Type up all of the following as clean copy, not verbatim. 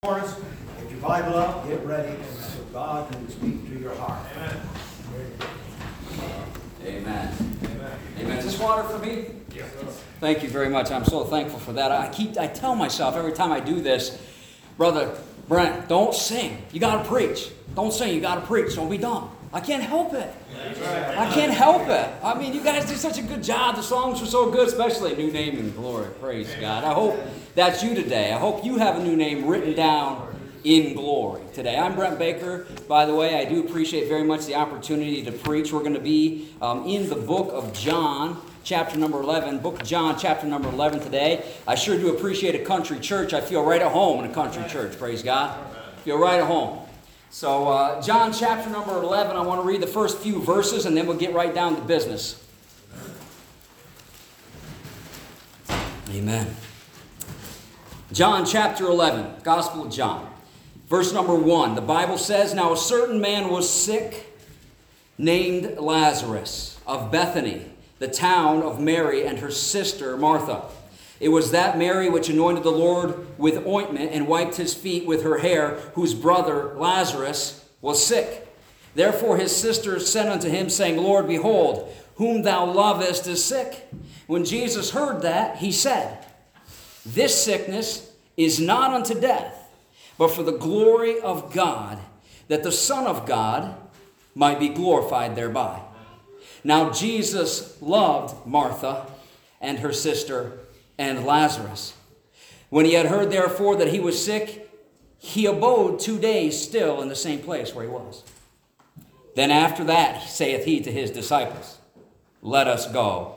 Get your Bible up, get ready, so God can speak to your heart. Amen. Amen. Is this water for me? Yes. Thank you very much. I'm so thankful for that. I tell myself every time I do this, Brother Brent, don't sing. You got to preach. Don't sing. You got to preach. Don't be dumb. I can't help it. I can't help it. I mean, you guys do such a good job. The songs were so good, especially New Name in Glory. Praise God. I hope that's you today. I hope you have a new name written down in glory today. I'm Brent Baker. By the way, I do appreciate very much the opportunity to preach. We're going to be in the book of John, chapter number 11. Book of John, chapter number 11 today. I sure do appreciate a country church. I feel right at home in a country church. Praise God. Feel right at home. So, John chapter number 11, I want to read the first few verses and then we'll get right down to business. Amen. John chapter 11, Gospel of John. Verse number 1, the Bible says, "Now a certain man was sick, named Lazarus, of Bethany, the town of Mary and her sister Martha. It was that Mary which anointed the Lord with ointment and wiped his feet with her hair, whose brother Lazarus was sick. Therefore his sisters sent unto him, saying, Lord, behold, whom thou lovest is sick. When Jesus heard that, he said, This sickness is not unto death, but for the glory of God, that the Son of God might be glorified thereby. Now Jesus loved Martha and her sister and Lazarus. When he had heard therefore that he was sick, he abode 2 days still in the same place where he was. Then after that saith he to his disciples, Let us go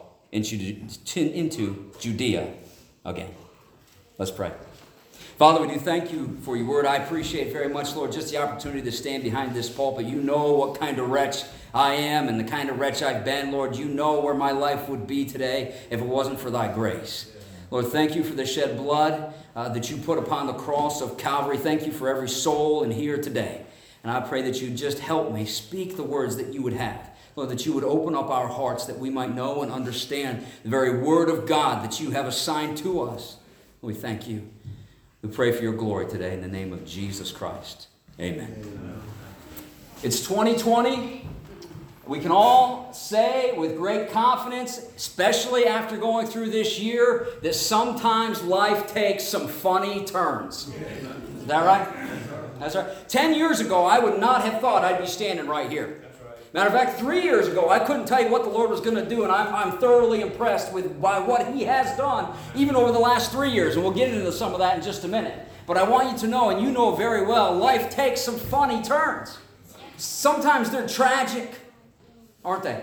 into Judea again." Let's pray. Father, we do thank you for your word. I appreciate very much, Lord, just the opportunity to stand behind this pulpit. You know what kind of wretch I am and the kind of wretch I've been, Lord. You know where my life would be today if it wasn't for thy grace. Lord, thank you for the shed blood that you put upon the cross of Calvary. Thank you for every soul in here today. And I pray that you just help me speak the words that you would have. Lord, that you would open up our hearts that we might know and understand the very word of God that you have assigned to us. We thank you. We pray for your glory today in the name of Jesus Christ. Amen. Amen. It's 2020. We can all say with great confidence, especially after going through this year, that sometimes life takes some funny turns. Is that right? That's right. 10 years ago, I would not have thought I'd be standing right here. Matter of fact, 3 years ago, I couldn't tell you what the Lord was going to do, and I'm thoroughly impressed by what He has done, even over the last 3 years, and we'll get into some of that in just a minute. But I want you to know, and you know very well, life takes some funny turns. Sometimes they're tragic, aren't they?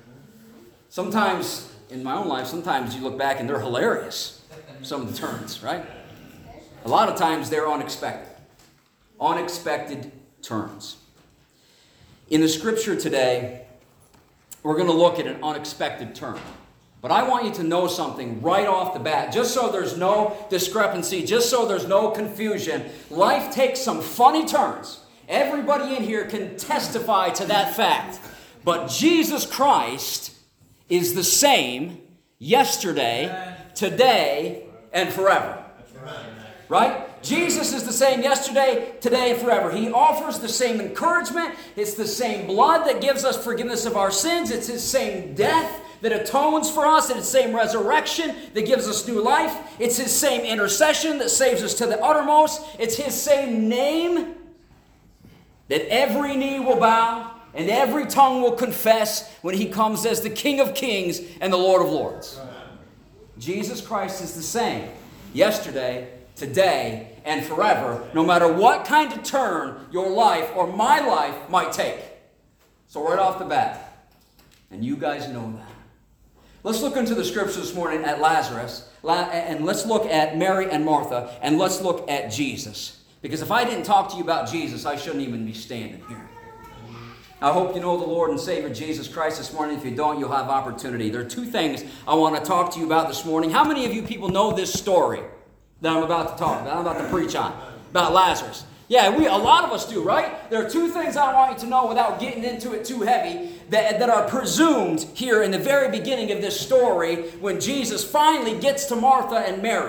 Sometimes, in my own life, sometimes you look back and they're hilarious, some of the turns, right? A lot of times they're unexpected. Unexpected turns. In the scripture today, we're going to look at an unexpected turn. But I want you to know something right off the bat, just so there's no discrepancy, just so there's no confusion. Life takes some funny turns. Everybody in here can testify to that fact. But Jesus Christ is the same yesterday, today, and forever. Right? Jesus is the same yesterday, today, and forever. He offers the same encouragement. It's the same blood that gives us forgiveness of our sins. It's His same death that atones for us. It's His same resurrection that gives us new life. It's His same intercession that saves us to the uttermost. It's His same name that every knee will bow and every tongue will confess when He comes as the King of Kings and the Lord of Lords. Jesus Christ is the same yesterday, today, and forever, no matter what kind of turn your life or my life might take. So right off the bat, and you guys know that. Let's look into the scripture this morning at Lazarus, and let's look at Mary and Martha, and let's look at Jesus. Because if I didn't talk to you about Jesus, I shouldn't even be standing here. I hope you know the Lord and Savior Jesus Christ this morning. If you don't, you'll have opportunity. There are two things I want to talk to you about this morning. How many of you people know this story that I'm about to talk about, I'm about to preach on, about Lazarus? Yeah, a lot of us do, right? There are two things I want you to know without getting into it too heavy that are presumed here in the very beginning of this story when Jesus finally gets to Martha and Mary.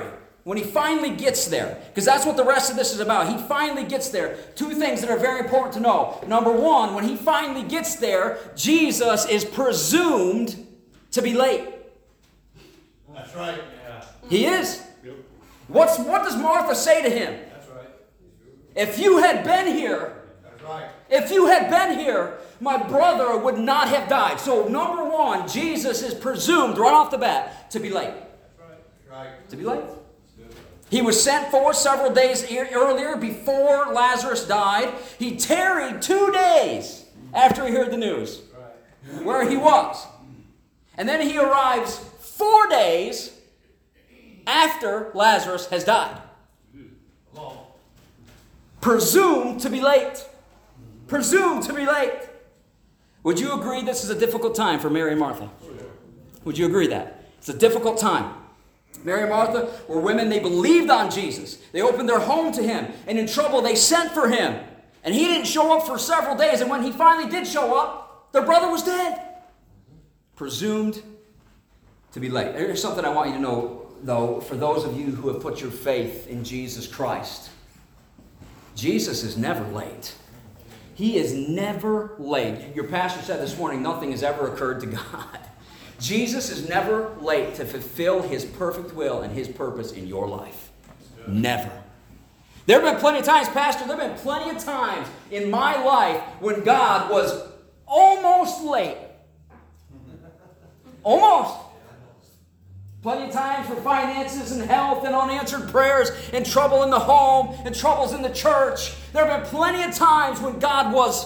when he finally gets there, because that's what the rest of this is about. He finally gets there. Two things that are very important to know. Number one, when he finally gets there, Jesus is presumed to be late. That's right. Yeah. He is. Yep. What does Martha say to him? That's right. If you had been here, that's right. If you had been here, my brother would not have died. So number one, Jesus is presumed right off the bat to be late. That's right. Right. To be late. He was sent for several days earlier before Lazarus died. He tarried 2 days after he heard the news where he was. And then he arrives 4 days after Lazarus has died. Presumed to be late. Presumed to be late. Would you agree this is a difficult time for Mary and Martha? Would you agree that? It's a difficult time. Mary and Martha were women, they believed on Jesus. They opened their home to him. And in trouble, they sent for him. And he didn't show up for several days. And when he finally did show up, their brother was dead. Presumed to be late. Here's something I want you to know, though, for those of you who have put your faith in Jesus Christ. Jesus is never late. He is never late. Your pastor said this morning, nothing has ever occurred to God. Jesus is never late to fulfill his perfect will and his purpose in your life. Never. There have been plenty of times, Pastor, there have been plenty of times in my life when God was almost late. Almost. Plenty of times for finances and health and unanswered prayers and trouble in the home and troubles in the church. There have been plenty of times when God was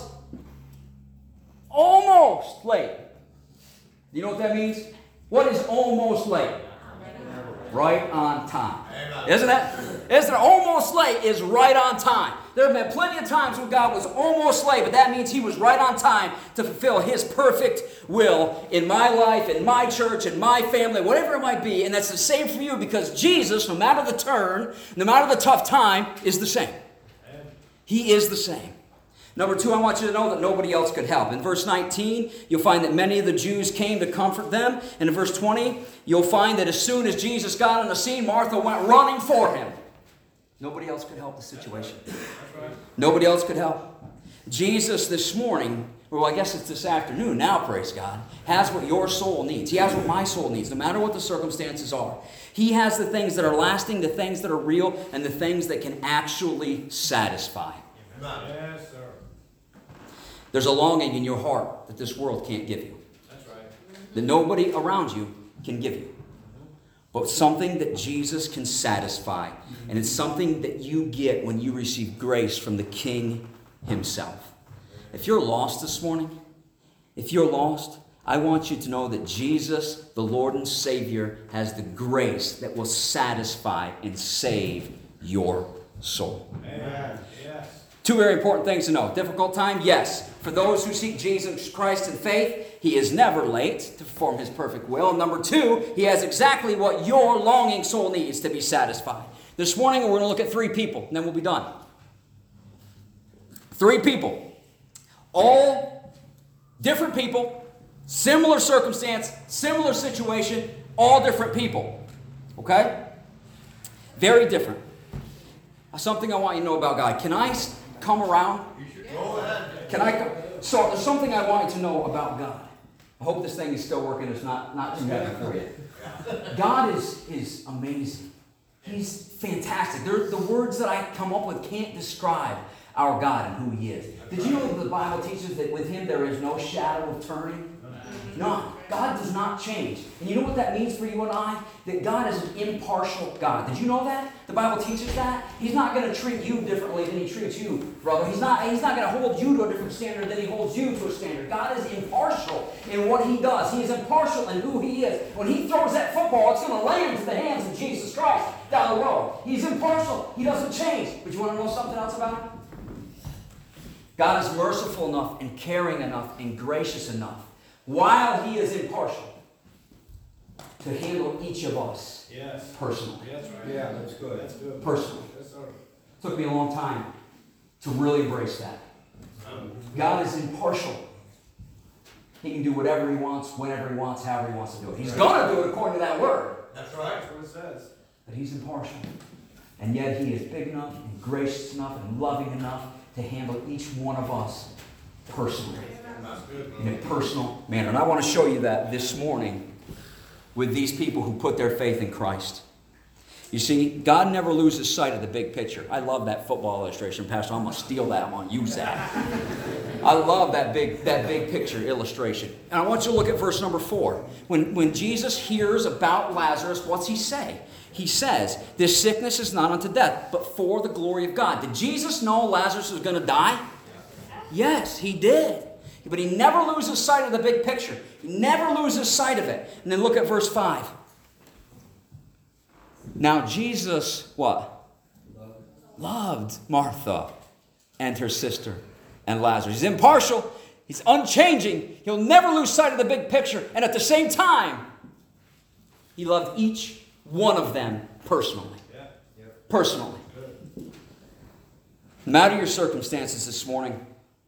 almost late. You know what that means? What is almost late? Right on time. Isn't it? Almost late is right on time. There have been plenty of times when God was almost late, but that means he was right on time to fulfill his perfect will in my life, in my church, in my family, whatever it might be. And that's the same for you because Jesus, no matter the turn, no matter the tough time, is the same. He is the same. Number two, I want you to know that nobody else could help. In verse 19, you'll find that many of the Jews came to comfort them. And in verse 20, you'll find that as soon as Jesus got on the scene, Martha went running for him. Nobody else could help the situation. Nobody else could help. Jesus this morning, well, I guess it's this afternoon now, praise God, has what your soul needs. He has what my soul needs, no matter what the circumstances are. He has the things that are lasting, the things that are real, and the things that can actually satisfy. Yes, sir. There's a longing in your heart that this world can't give you. That's right. That nobody around you can give you. But something that Jesus can satisfy. And it's something that you get when you receive grace from the King himself. If you're lost this morning, if you're lost, I want you to know that Jesus, the Lord and Savior, has the grace that will satisfy and save your soul. Amen. Yes. Two very important things to know. Difficult time? Yes. For those who seek Jesus Christ in faith, he is never late to perform his perfect will. Number two, he has exactly what your longing soul needs to be satisfied. This morning, we're going to look at 3 people, and then we'll be done. 3 people. All different people, similar circumstance, similar situation, all different people. Okay? Very different. Something I want you to know about God. Can I come around? Go ahead. Can I come? So there's something I want you to know about God. I hope this thing is still working. It's not too heavy for you. God is amazing. He's fantastic. The words that I come up with can't describe our God and who he is. Did you know that the Bible teaches that with him there is no shadow of turning? None. God does not change. And you know what that means for you and I? That God is an impartial God. Did you know that? The Bible teaches that. He's not going to treat you differently than he treats you, brother. He's not going to hold you to a different standard than he holds you to a standard. God is impartial in what he does. He is impartial in who he is. When he throws that football, it's going to land into the hands of Jesus Christ down the road. He's impartial. He doesn't change. But you want to know something else about him? God is merciful enough and caring enough and gracious enough while he is impartial to handle each of us personally. That's right. Yeah, that's good. That's good. Personally. Yes, sir. It took me a long time to really embrace that. God is impartial. He can do whatever he wants, whenever he wants, however he wants to do it. He's going to do it according to that word. That's right. That's what it says. But He's impartial. And yet He is big enough and gracious enough and loving enough to handle each one of us personally. In a personal manner. And I want to show you that this morning with these people who put their faith in Christ. You see, God never loses sight of the big picture. I love that football illustration, Pastor. I'm going to steal that. I'm going to use that. I love that big picture illustration. And I want you to look at verse number 4. When Jesus hears about Lazarus, what's He say? He says, this sickness is not unto death, but for the glory of God. Did Jesus know Lazarus was going to die? Yes, He did. But He never loses sight of the big picture. He never loses sight of it. And then look at verse 5. Now Jesus, what? Loved Martha and her sister and Lazarus. He's impartial. He's unchanging. He'll never lose sight of the big picture. And at the same time, He loved each one of them personally. Personally. No matter your circumstances this morning,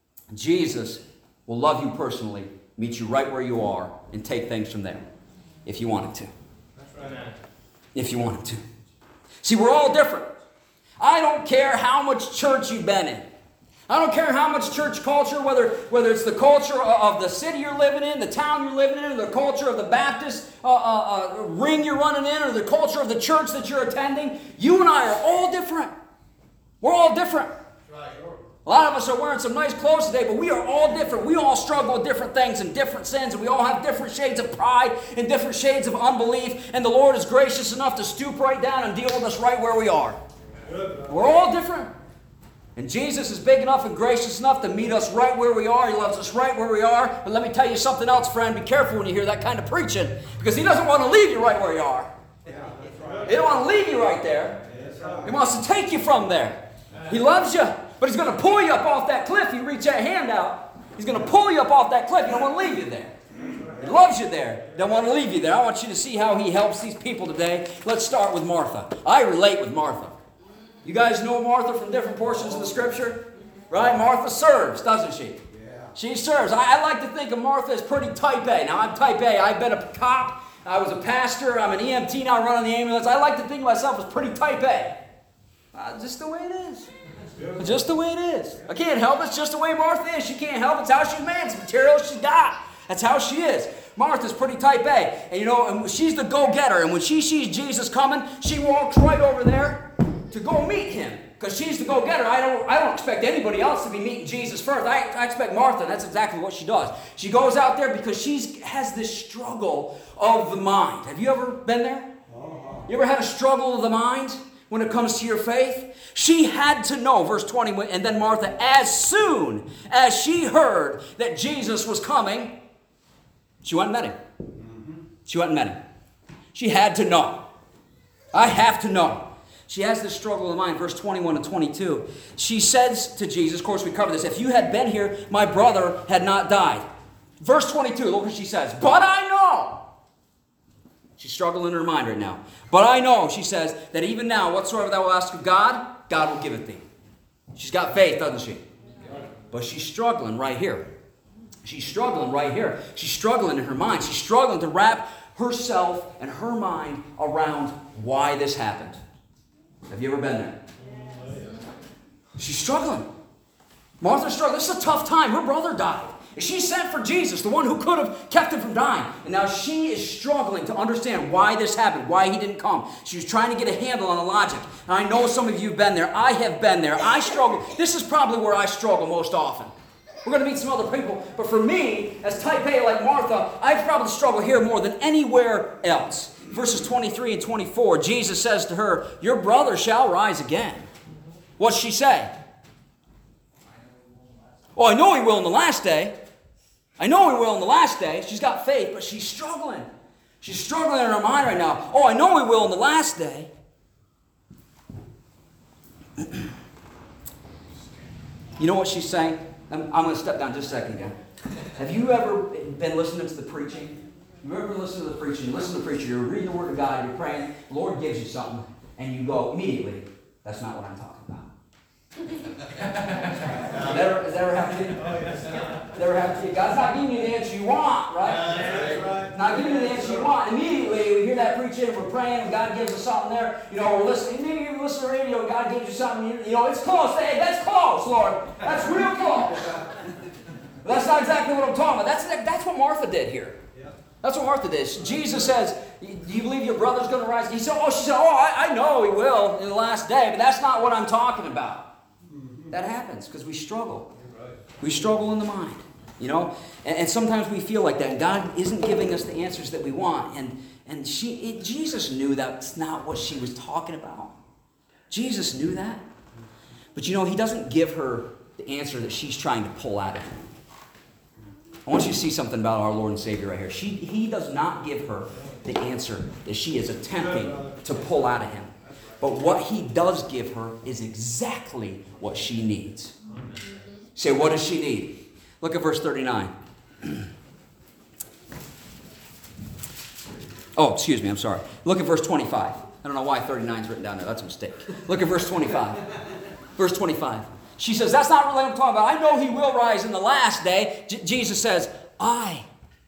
Jesus will love you personally, meet you right where you are, and take things from there if you wanted to. That's right. If you wanted to. See, we're all different. I don't care how much church you've been in. I don't care how much church culture, whether it's the culture of the city you're living in, the town you're living in, or the culture of the Baptist ring you're running in, or the culture of the church that you're attending. You and I are all different. We're all different. A lot of us are wearing some nice clothes today, but we are all different. We all struggle with different things and different sins, and we all have different shades of pride and different shades of unbelief, and the Lord is gracious enough to stoop right down and deal with us right where we are. We're all different. And Jesus is big enough and gracious enough to meet us right where we are. He loves us right where we are. But let me tell you something else, friend. Be careful when you hear that kind of preaching, because He doesn't want to leave you right where you are. He doesn't want to leave you right there. He wants to take you from there. He loves you. But He's going to pull you up off that cliff. You reach that hand out. He's going to pull you up off that cliff. He don't want to leave you there. He loves you there. Don't want to leave you there. I want you to see how He helps these people today. Let's start with Martha. I relate with Martha. You guys know Martha from different portions of the Scripture? Right? Martha serves, doesn't she? She serves. I like to think of Martha as pretty type A. Now, I'm type A. I've been a cop. I was a pastor. I'm an EMT now running the ambulance. I like to think of myself as pretty type A. Just the way it is. Just the way it is. I can't help it. It's just the way Martha is. She can't help it. It's how she's made. It's the material she's got. That's how she is. Martha's pretty type A. And and she's the go-getter. And when she sees Jesus coming, she walks right over there to go meet Him. Because she's the go-getter. I don't expect anybody else to be meeting Jesus first. I expect Martha, and that's exactly what she does. She goes out there because she has this struggle of the mind. Have you ever been there? You ever had a struggle of the mind when it comes to your faith? She had to know, verse 20, and then Martha, as soon as she heard that Jesus was coming, she went and met Him. She went and met Him. She had to know. I have to know. She has this struggle of the mind, verse 21 and 22. She says to Jesus, of course we covered this, if you had been here, my brother had not died. Verse 22, look what she says. But I know. She's struggling in her mind right now. But I know, she says, that even now, whatsoever thou wilt ask of God, God will give it thee. She's got faith, doesn't she? But she's struggling right here. She's struggling right here. She's struggling in her mind. She's struggling to wrap herself and her mind around why this happened. Have you ever been there? She's struggling. Martha's struggling. This is a tough time. Her brother died. She sent for Jesus, the one who could have kept him from dying. And now she is struggling to understand why this happened, why He didn't come. She was trying to get a handle on the logic. And I know some of you have been there. I have been there. I struggle. This is probably where I struggle most often. We're going to meet some other people. But for me, as type A like Martha, I probably struggle here more than anywhere else. Verses 23 and 24, Jesus says to her, your brother shall rise again. What's she say? Oh, I know he will in the last day. I know he will in the last day. She's got faith, but she's struggling. She's struggling in her mind right now. Oh, I know he will in the last day. You know what she's saying? I'm going to step down just a second again. Have you ever been listening to the preaching? You ever listen to the preaching? You listen to the preacher, you're reading the Word of God, you're praying, the Lord gives you something, and you go immediately, that's not what I'm talking about. Has that ever happened to you? Never happened to you. God's not giving you the answer you want, right? That's right. Not giving you the answer you want. Immediately, we hear that preaching, we're praying, and God gives us something there. We're listening. Maybe you listen to the radio, and God gives you something. It's close. Hey, that's close, Lord. That's real close. But that's not exactly what I'm talking about. That's what Martha did here. That's what Martha did. Jesus says, do you believe your brother's going to rise? She said, I know he will in the last day, but that's not what I'm talking about. That happens because we struggle. We struggle in the mind, and sometimes we feel like that, and God isn't giving us the answers that we want. And Jesus knew that's not what she was talking about. Jesus knew that. But he doesn't give her the answer that she's trying to pull out of him. I want you to see something about our Lord and Savior right here. He does not give her the answer that she is attempting to pull out of him. But what he does give her is exactly what she needs. Say, what does she need? Look at verse 39. Oh, excuse me, I'm sorry. Look at verse 25. I don't know why 39 is written down there. That's a mistake. Look at verse 25. Verse 25. She says, that's not really what I'm talking about. I know he will rise in the last day. Jesus says, I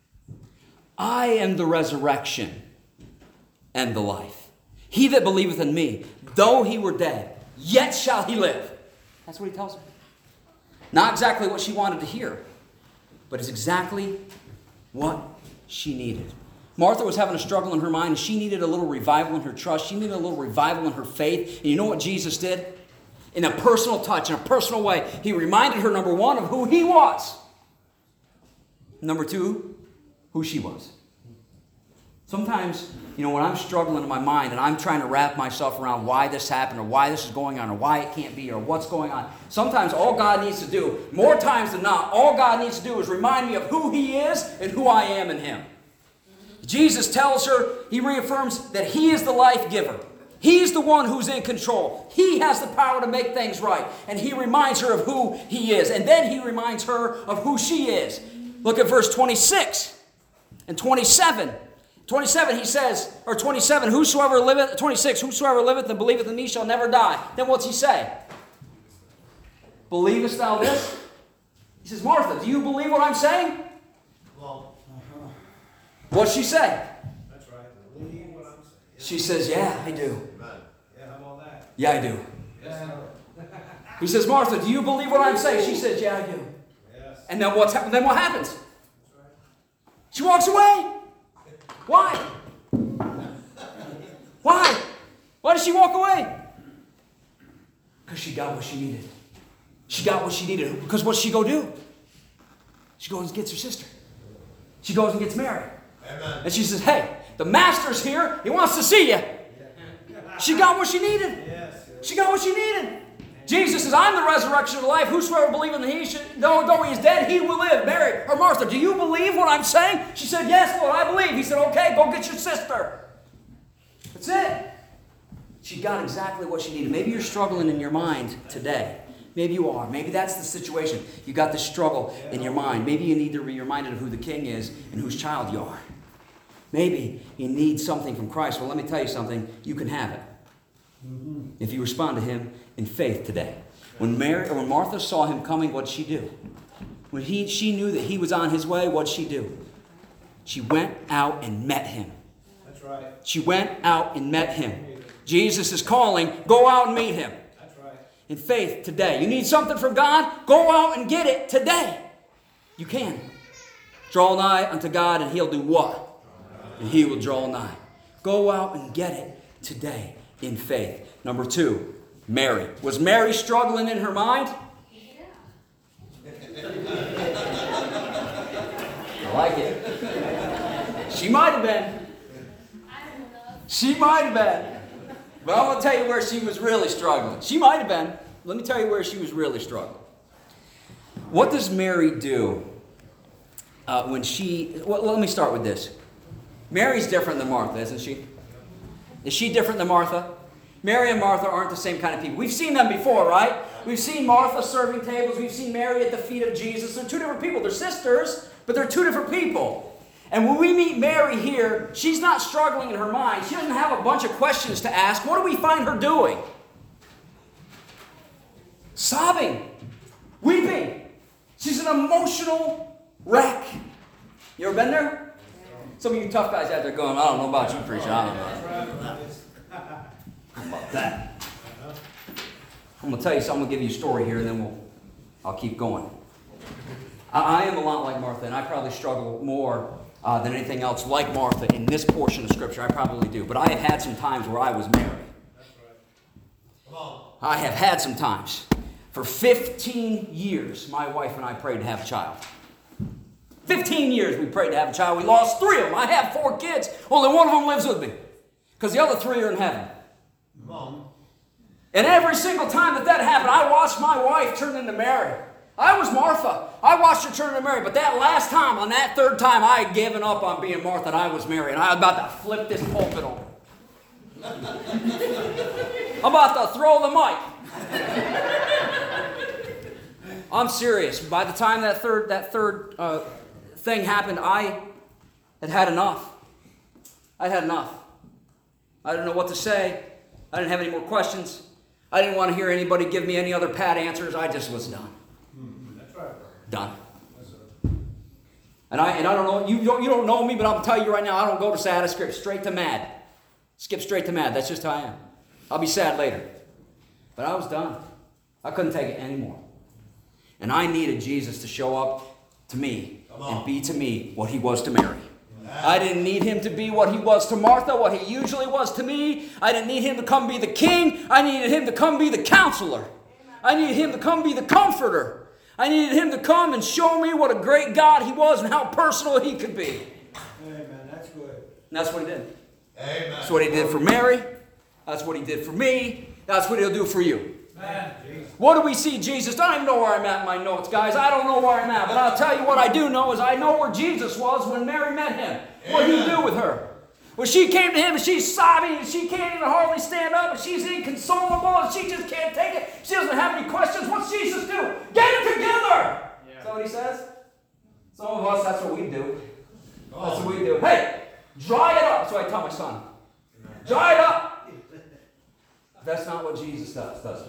am the resurrection and the life. He that believeth in me, though he were dead, yet shall he live. That's what he tells her. Not exactly what she wanted to hear, but it's exactly what she needed. Martha was having a struggle in her mind, and she needed a little revival in her trust. She needed a little revival in her faith. And you know what Jesus did? In a personal touch, in a personal way, he reminded her, number one, of who he was. Number two, who she was. Sometimes, when I'm struggling in my mind and I'm trying to wrap myself around why this happened or why this is going on or why it can't be or what's going on, sometimes all God needs to do, more times than not, all God needs to do is remind me of who he is and who I am in him. Jesus tells her, he reaffirms that he is the life giver. He's the one who's in control. He has the power to make things right. And he reminds her of who he is. And then he reminds her of who she is. Look at verse 26 and 27. 27, he says, or 27, 26, whosoever liveth and believeth in me shall never die. Then what's he say? Believest thou this? He says, Martha, do you believe what I'm saying? What's she say? That's right. Believe what I'm saying. She says, yeah, I do. Yeah, how about that? Yeah, I do. Yes, sir. He says, Martha, do you believe what I'm saying? She says, yeah, I do. Yes. And then what happens? She walks away. Why? Why? Why did she walk away? Because she got what she needed. She got what she needed. Because what's she go do? She goes and gets her sister. She goes and gets Mary. Amen. And she says, hey, the master's here. He wants to see you. She got what she needed. She got what she needed. Jesus says, I'm the resurrection of life. Whosoever believeth in me, though he is dead, he will live. Mary, or Martha, do you believe what I'm saying? She said, yes, Lord, I believe. He said, okay, go get your sister. That's it. She got exactly what she needed. Maybe you're struggling in your mind today. Maybe you are. Maybe that's the situation. You got this struggle in your mind. Maybe you need to be reminded of who the King is and whose child you are. Maybe you need something from Christ. Well, let me tell you something. You can have it. If you respond to him in faith today. When Martha saw him coming, what did she do? When she knew that he was on his way, what did she do? She went out and met him. That's right. She went out and met him. Jesus is calling, go out and meet him. That's right. In faith today. You need something from God? Go out and get it today. You can. Draw nigh unto God and he'll do what? And he will draw nigh. Go out and get it today in faith. Number two, Mary. Was Mary struggling in her mind? Yeah. I like it. She might have been. She might have been. But I'm going to tell you where she was really struggling. She might have been. Let me tell you where she was really struggling. What does Mary do when she... Well, let me start with this. Mary's different than Martha, isn't she? Is she different than Martha? Mary and Martha aren't the same kind of people. We've seen them before, right? We've seen Martha serving tables. We've seen Mary at the feet of Jesus. They're two different people. They're sisters, but they're two different people. And when we meet Mary here, she's not struggling in her mind. She doesn't have a bunch of questions to ask. What do we find her doing? Sobbing. Weeping. She's in an emotional wreck. You ever been there? Some of you tough guys out there going, I don't know about you, preacher. I don't know about that. I'm going to tell you something. I'm going to give you a story here, and then I'll keep going. I am a lot like Martha, and I probably struggle more than anything else like Martha in this portion of Scripture. I probably do. But I have had some times where I was married. I have had some times. For 15 years, my wife and I prayed to have a child. 15 years we prayed to have a child. We lost 3 of them. I have 4 kids. Only one of them lives with me. Because the other 3 are in heaven. And every single time that happened, I watched my wife turn into Mary. I was Martha. I watched her turn into Mary. But that last time, on that 3rd time, I had given up on being Martha and I was Mary. And I was about to flip this pulpit over. I'm about to throw the mic. I'm serious. By the time that third thing happened, I had enough. I had enough. I didn't know what to say. I didn't have any more questions. I didn't want to hear anybody give me any other pat answers. I just was done. That's right. Done. And I don't know, you don't know me, but I'll tell you right now, I don't go to sad, I skip straight to mad. Skip straight to mad. That's just how I am. I'll be sad later. But I was done. I couldn't take it anymore. And I needed Jesus to show up to me and be to me what he was to Mary. I didn't need him to be what he was to Martha, what he usually was to me. I didn't need him to come be the king. I needed him to come be the counselor. I needed him to come be the comforter. I needed him to come and show me what a great God he was and how personal he could be. Amen. That's good. And that's what he did. Amen. That's what he did for Mary. That's what he did for me. That's what he'll do for you. Amen. What do we see Jesus? I don't even know where I'm at in my notes, guys. I don't know where I'm at. But I'll tell you what I do know is I know where Jesus was when Mary met him. What did he do with her? When she came to him and she's sobbing and she can't even hardly stand up and she's inconsolable and she just can't take it. She doesn't have any questions. What's Jesus do? Get it together! Is that what he says? Some of us, that's what we do. That's what we do. Hey, dry it up. That's what I tell my son. Dry it up. That's not what Jesus does it?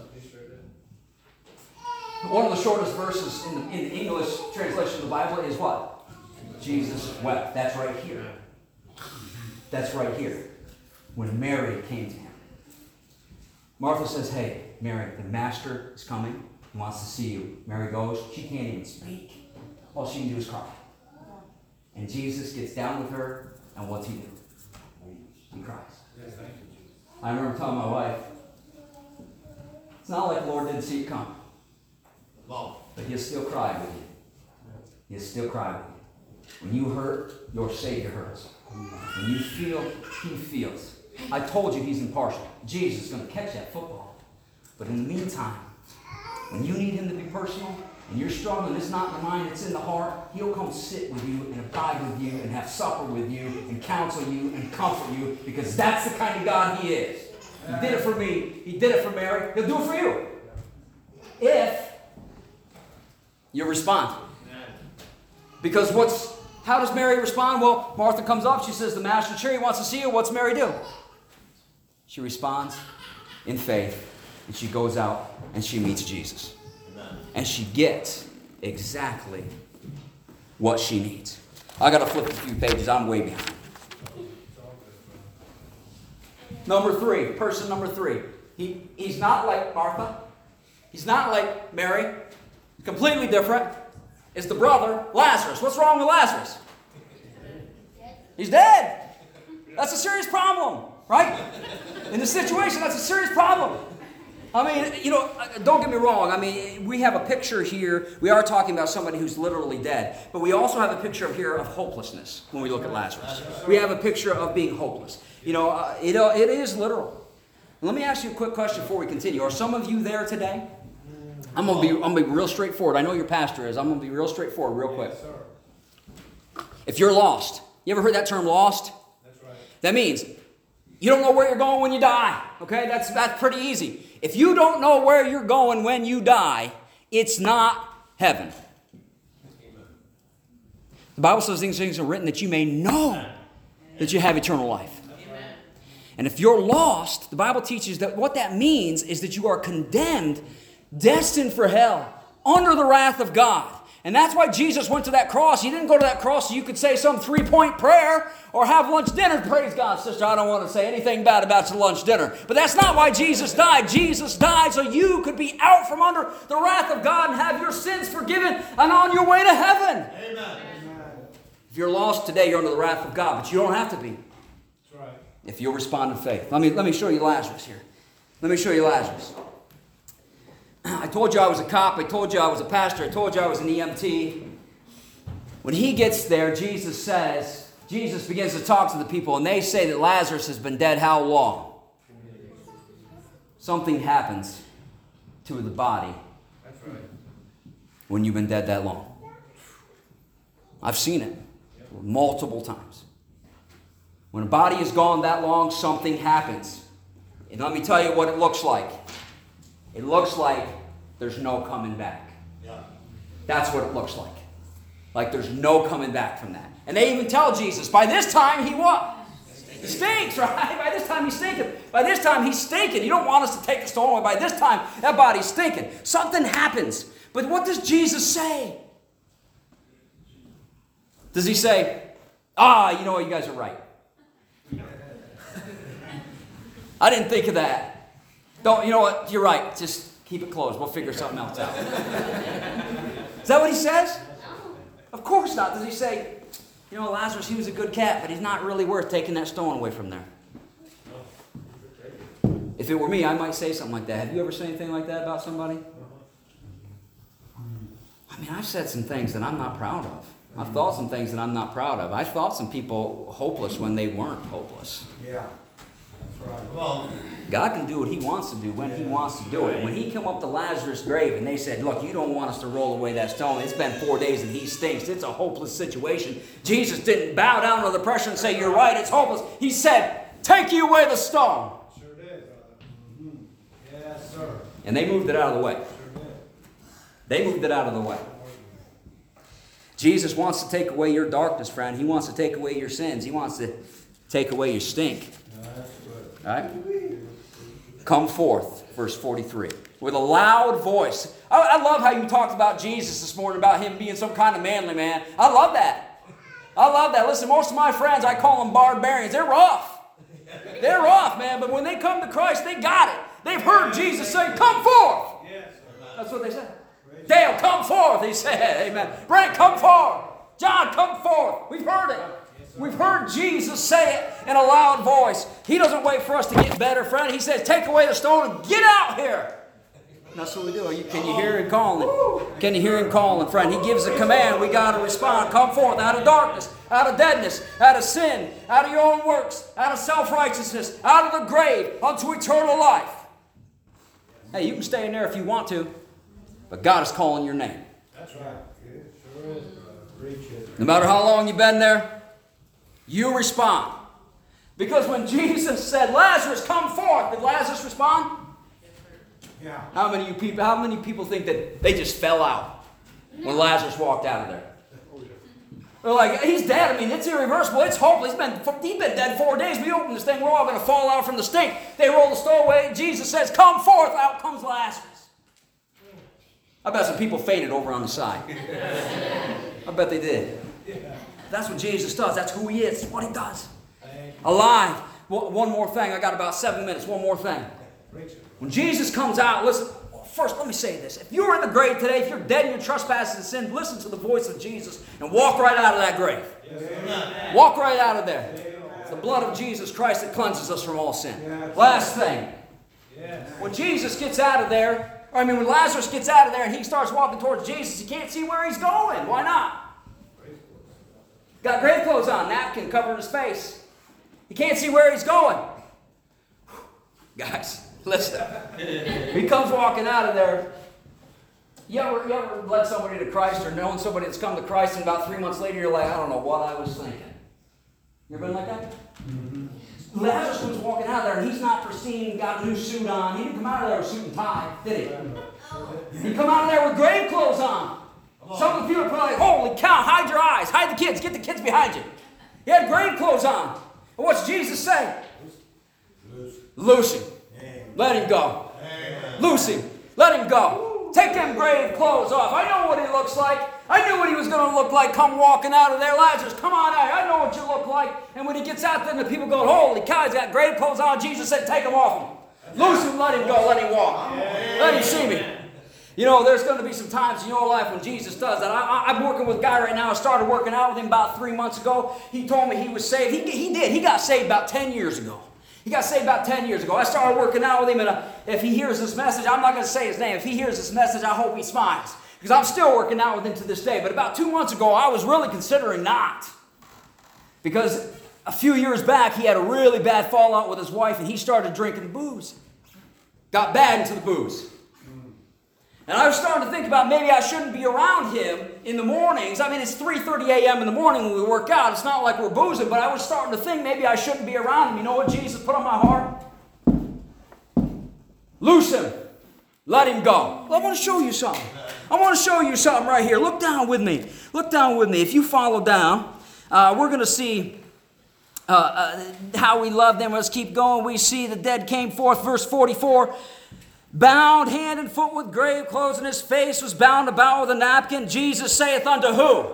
One of the shortest verses in the English translation of the Bible is what? Jesus wept. That's right here. That's right here. When Mary came to him. Martha says, hey, Mary, the master is coming. He wants to see you. Mary goes. She can't even speak. All she can do is cry. And Jesus gets down with her, and what's he do? He cries. I remember telling my wife, it's not like the Lord didn't see it come. But he'll still cry with you. He'll still cry with you. When you hurt, your Savior hurts. When you feel, he feels. I told you he's impartial. Jesus is going to catch that football. But in the meantime, when you need him to be personal, and you're struggling, it's not in the mind, it's in the heart, he'll come sit with you and abide with you and have supper with you and counsel you and comfort you because that's the kind of God he is. He did it for me. He did it for Mary. He'll do it for you. If you respond. Because how does Mary respond? Well, Martha comes up. She says, the master's here. He wants to see you. What's Mary do? She responds in faith. And she goes out and she meets Jesus. Amen. And she gets exactly what she needs. I got to flip a few pages. I'm way behind. Person number 3. He's not like Martha. He's not like Mary. Completely different. It's the brother, Lazarus. What's wrong with Lazarus? He's dead. That's a serious problem, right? In this situation, that's a serious problem. I mean, don't get me wrong. I mean, we have a picture here. We are talking about somebody who's literally dead. But we also have a picture here of hopelessness when we look at Lazarus. We have a picture of being hopeless. It is literal. Let me ask you a quick question before we continue. Are some of you there today? I'm gonna be real straightforward. I know your pastor is. I'm gonna be real straightforward, real quick. If you're lost, you ever heard that term lost? That's right. That means you don't know where you're going when you die. Okay, that's pretty easy. If you don't know where you're going when you die, it's not heaven. The Bible says these things are written that you may know that you have eternal life. And if you're lost, the Bible teaches that what that means is that you are condemned, destined for hell, under the wrath of God. And that's why Jesus went to that cross. He didn't go to that cross so you could say some 3-point prayer or have lunch dinner. Praise God, sister. I don't want to say anything bad about your lunch dinner. But that's not why Jesus died. Jesus died so you could be out from under the wrath of God and have your sins forgiven and on your way to heaven. Amen. If you're lost today, you're under the wrath of God. But you don't have to be. That's right. If you'll respond in faith. Let me show you Lazarus here. Let me show you Lazarus. I told you I was a cop. I told you I was a pastor. I told you I was an EMT. When he gets there, Jesus begins to talk to the people, and they say that Lazarus has been dead how long? Something happens to the body That's right. when you've been dead that long. I've seen it multiple times. When a body is gone that long, something happens. And let me tell you what it looks like. It looks like there's no coming back. Yeah. That's what it looks like. Like there's no coming back from that. And they even tell Jesus, by this time he what? He stinks, right? By this time he's stinking. By this time he's stinking. You don't want us to take the stone away. By this time, that body's stinking. Something happens. But what does Jesus say? Does he say, you know what, you guys are right. I didn't think of that. Don't, you know what? You're right. Just keep it closed. We'll figure something else out. Is that what he says? Of course not. Does he say, you know, Lazarus, he was a good cat, but he's not really worth taking that stone away from there? If it were me, I might say something like that. Have you ever said anything like that about somebody? I mean, I've said some things that I'm not proud of. I've thought some things that I'm not proud of. I've thought some people hopeless when they weren't hopeless. Yeah. That's right. Come on. God can do what he wants to do when he wants to do it. When he came up to Lazarus' grave and they said, look, you don't want us to roll away that stone. It's been 4 days and he stinks. It's a hopeless situation. Jesus didn't bow down under the pressure and say, you're right, it's hopeless. He said, take you away the stone. Sure did, brother. Mm-hmm. Yes, sir. And they moved it out of the way. Sure did. They moved it out of the way. Jesus wants to take away your darkness, friend. He wants to take away your sins. He wants to take away your stink. That's good. All right? Come forth, verse 43, with a loud voice. I love how you talked about Jesus this morning, about him being some kind of manly man. I love that. I love that. Listen, most of my friends, I call them barbarians. They're rough. They're rough, man. But when they come to Christ, they got it. They've heard Jesus say, come forth. Yes. That's what they said. Dale, come forth, he said. Amen. Brent, come forth. John, come forth. We've heard it. We've heard Jesus say it in a loud voice. He doesn't wait for us to get better, friend. He says, take away the stone and get out here. And that's what we do. Can you hear him calling? Can you hear him calling, friend? He gives a command. We got to respond. Come forth out of darkness, out of deadness, out of sin, out of your own works, out of self-righteousness, out of the grave, unto eternal life. Hey, you can stay in there if you want to, but God is calling your name. That's right. It sure is, brother. Preach it. No matter how long you've been there, you respond. Because when Jesus said, Lazarus, come forth, did Lazarus respond? Yeah. How many people think that they just fell out when Lazarus walked out of there? They're like, he's dead. I mean, it's irreversible. It's hopeless. He's been dead 4 days. We open this thing. We're all going to fall out from the stink. They roll the stone away. Jesus says, come forth. Out comes Lazarus. I bet some people fainted over on the side. I bet they did. That's what Jesus does. That's who he is. What he does. Alive. Well, one more thing. I got about 7 minutes. One more thing. When Jesus comes out, listen. First, let me say this. If you're in the grave today, if you're dead in your trespasses and sin, listen to the voice of Jesus and walk right out of that grave. Yes. Walk right out of there. It's the blood of Jesus Christ that cleanses us from all sin. Last thing. When Jesus gets out of there, when Lazarus gets out of there and he starts walking towards Jesus, he can't see where he's going. Why not? Got grave clothes on, napkin covering his face. He can't see where he's going. Guys, listen. He comes walking out of there. You ever led somebody to Christ or known somebody that's come to Christ and about 3 months later you're like, I don't know what I was thinking. You ever been like that? Mm-hmm. Lazarus comes walking out of there and he's not pristine, got a new suit on. He didn't come out of there with suit and tie, did he? He come out of there with grave clothes on. Some of you are probably like, holy cow, hide your eyes, hide the kids, get the kids behind you. He had grave clothes on. And what's Jesus say? Loose him. Let him go. Loose him. Let him go. Take them grave clothes off. I know what he looks like. I knew what he was going to look like come walking out of there. Lazarus, come on out. I know what you look like. And when he gets out there, the people go, holy cow, he's got grave clothes on. Jesus said, take them off him. Loose him, let him go, let him walk. Let him see me. You know, there's going to be some times in your life when Jesus does that. I'm working with a guy right now. I started working out with him about 3 months ago. He told me he was saved. He did. He got saved about 10 years ago. He got saved about 10 years ago. I started working out with him, and if he hears this message, I'm not going to say his name. If he hears this message, I hope he smiles. Because I'm still working out with him to this day. But about 2 months ago, I was really considering not. Because a few years back, he had a really bad fallout with his wife, and he started drinking booze. Got bad into the booze. And I was starting to think about maybe I shouldn't be around him in the mornings. I mean, it's 3:30 a.m. in the morning when we work out. It's not like we're boozing, but I was starting to think maybe I shouldn't be around him. You know what Jesus put on my heart? Loose him. Let him go. Well, I want to show you something. I want to show you something right here. Look down with me. Look down with me. If you follow down, we're going to see how we love them. Let's keep going. We see the dead came forth, verse 44. Bound hand and foot with grave clothes, and his face was bound about with a napkin. Jesus saith unto who? Amen.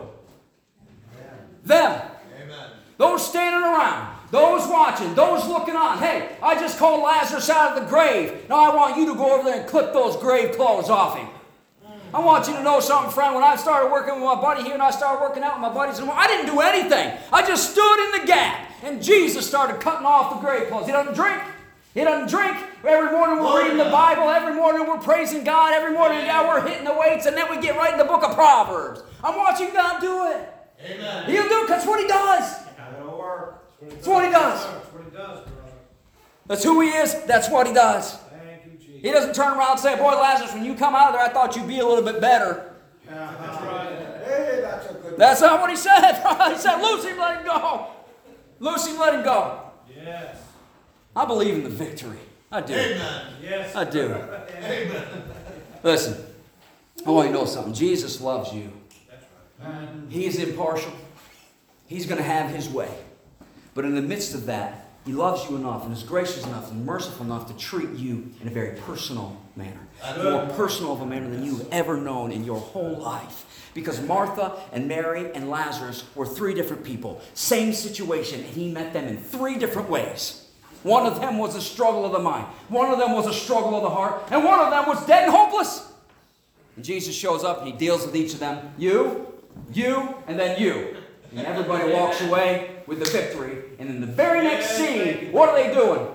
Them. Amen. Those standing around, those watching, those looking on. Hey, I just called Lazarus out of the grave. Now I want you to go over there and clip those grave clothes off him. I want you to know something, friend. When I started working with my buddy here and I started working out with my buddies, I didn't do anything. I just stood in the gap, and Jesus started cutting off the grave clothes. He doesn't drink. He doesn't drink. Every morning we're reading the Bible. Every morning we're praising God. Every morning we're hitting the weights. And then we get right in the book of Proverbs. I'm watching God do it. Amen. He'll do it. That's what he does. That'll work. That's what he does. That's what he does, brother. That's who he is. That's what he does. Thank you, Jesus. He doesn't turn around and say, boy, Lazarus, when you come out of there, I thought you'd be a little bit better. That's right. Hey, that's a good That's not what he said. He said, loose him, let him go. Loose him, let him go. Yes. I believe in the victory. I do. Amen. Yes. I do. Amen. Listen, I want you to know something. Jesus loves you. That's right. He is impartial. He's going to have his way. But in the midst of that, he loves you enough and is gracious enough and merciful enough to treat you in a very personal manner. More personal of a manner than you've ever known in your whole life. Because Martha and Mary and Lazarus were 3 different people. Same situation, and he met them in 3 different ways. One of them was a struggle of the mind. One of them was a struggle of the heart. And one of them was dead and hopeless. And Jesus shows up and he deals with each of them. You, and then you. And everybody walks away with the victory. And in the very next scene, what are they doing?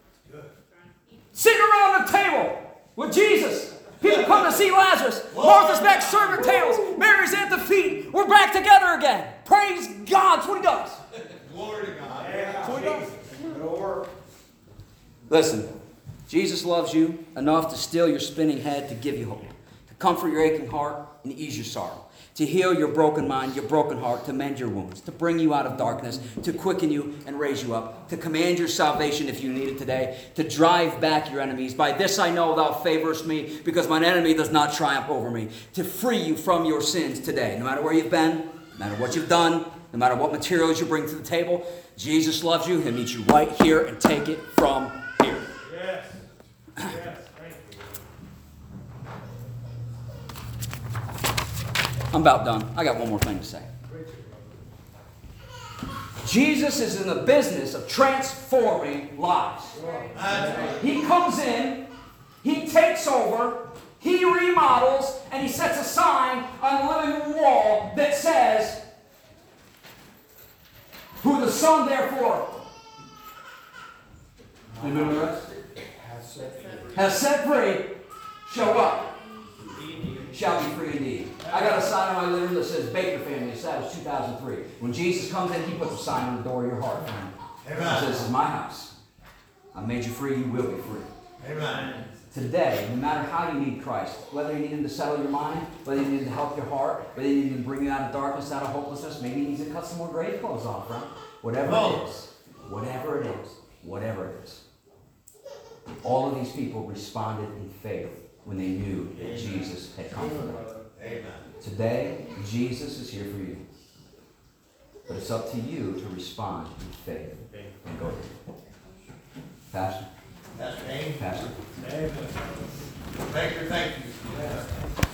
Sitting around the table with Jesus. People come to see Lazarus. Martha's back serving tables. Mary's at the feet. We're back together again. Praise God. That's what he does. Glory to God. That's what he does. It'll work. Listen, Jesus loves you enough to still your spinning head, to give you hope, to comfort your aching heart and ease your sorrow, to heal your broken mind, your broken heart, to mend your wounds, to bring you out of darkness, to quicken you and raise you up, to command your salvation if you need it today, to drive back your enemies. By this I know thou favorest me, because mine enemy does not triumph over me, to free you from your sins today. No matter where you've been, no matter what you've done, no matter what materials you bring to the table, Jesus loves you. He'll meet you right here and take it from here. Yes. Yes. Thank you. I'm about done. I got one more thing to say. Jesus is in the business of transforming lives. He comes in, he takes over, he remodels, and he sets a sign on the living room wall that says, who the Son therefore has set free, shall what? Shall be free indeed. I got a sign on my living room that says Baker Family, established 2003. When Jesus comes in, he puts a sign on the door of your heart. It says, this is my house. I made you free, you will be free. Amen. Today, no matter how you need Christ, whether you need him to settle your mind, whether you need him to help your heart, whether you need him to bring you out of darkness, out of hopelessness, maybe he needs to cut some more grave clothes off, right? Whatever it is, whatever it is, whatever it is. All of these people responded in faith when they knew that Jesus had come for them. Amen. Today, Jesus is here for you. But it's up to you to respond in faith and go. Pastor? That's right. Pastor? Amen. Baker, thank you.